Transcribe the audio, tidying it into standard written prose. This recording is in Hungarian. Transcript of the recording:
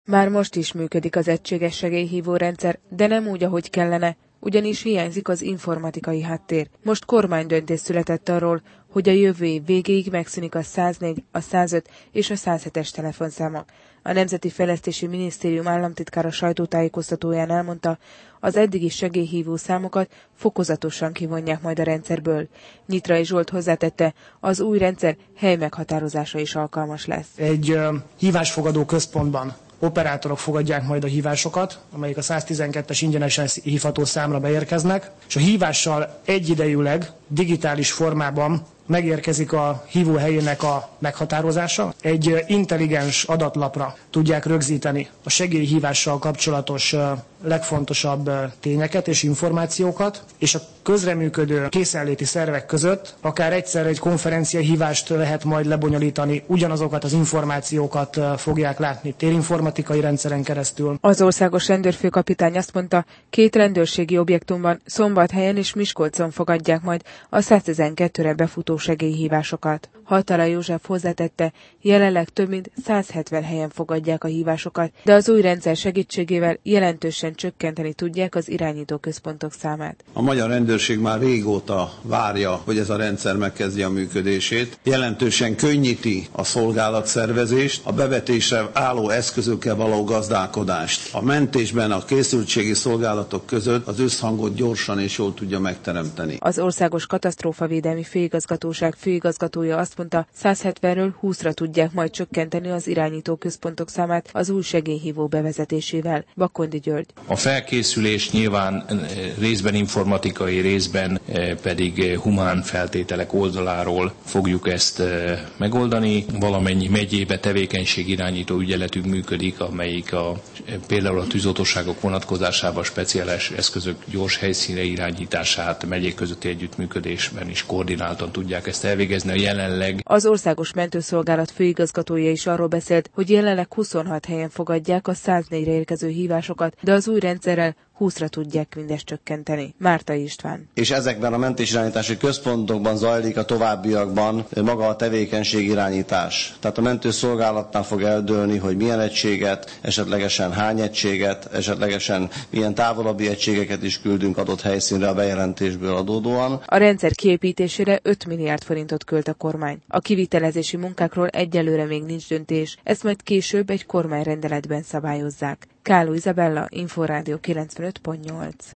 Már most is működik az egységes segélyhívó rendszer, de nem úgy, ahogy kellene, ugyanis hiányzik az informatikai háttér. Most kormánydöntés született arról, hogy a jövő év végéig megszűnik a 104, a 105 és a 107-es telefonszámok. A Nemzeti Fejlesztési Minisztérium államtitkára sajtótájékoztatóján elmondta, az eddigi segélyhívó számokat fokozatosan kivonják majd a rendszerből. Nyitrai Zsolt hozzátette, az új rendszer helymeghatározása is alkalmas lesz. Egy hívásfogadó központban operátorok fogadják majd a hívásokat, amelyek a 112-es ingyenesen hívható számra beérkeznek, és a hívással egyidejűleg digitális formában megérkezik a hívó helyének a meghatározása. Egy intelligens adatlapra tudják rögzíteni a segélyhívással kapcsolatos legfontosabb tényeket és információkat, és a közreműködő készenléti szervek között akár egyszerre egy konferenciahívást lehet majd lebonyolítani, ugyanazokat az információkat fogják látni térinformatikai rendszeren keresztül. Az országos rendőrfőkapitány azt mondta, 2 rendőrségi objektumban, Szombathelyen és Miskolcon fogadják majd a 112-re befutó segélyhívásokat. Hatala József hozzátette, jelenleg több mint 170 helyen fogadják a hívásokat, de az új rendszer segítségével jelentősen csökkenteni tudják az irányító központok számát. A magyar rendőrség már régóta várja, hogy ez a rendszer megkezdje a működését. Jelentősen könnyíti a szolgálatszervezést, a bevetésre álló eszközökkel való gazdálkodást. A mentésben a készültségi szolgálatok között az összhangot gyorsan és jól tudja megteremteni. Az Országos Katasztrófavédelmi Főigazgatóság főigazgatója azt mondta, 170-ről 20-ra tudják majd csökkenteni az irányító központok számát az új segélyhívó bevezetésével. Bakondi György. A felkészülés nyilván részben informatikai, részben pedig humán feltételek oldaláról fogjuk ezt megoldani. Valamennyi megyébe tevékenységirányító ügyeletünk működik, amelyik például a tűzoltóságok vonatkozásában speciális eszközök gyors helyszínre irányítását megyék közötti együttműködésben is koordináltan tudják ezt elvégezni. Az Országos Mentőszolgálat főigazgatója is arról beszélt, hogy jelenleg 26 helyen fogadják a 104-re érkező hívásokat, de az új rendszerrel 20-ra tudják mindezt csökkenteni. Márta István. És ezekben a mentésirányítási központokban zajlik a továbbiakban maga a tevékenységirányítás. Tehát a mentőszolgálatnál fog eldőlni, hogy milyen egységet, esetlegesen hány egységet, esetlegesen milyen távolabbi egységeket is küldünk adott helyszínre a bejelentésből adódóan. A rendszer kiépítésére 5 milliárd forintot költ a kormány. A kivitelezési munkákról egyelőre még nincs döntés, ezt majd később egy kormányrendeletben szabályozzák. Káló Izabella, Inforádió 95.8.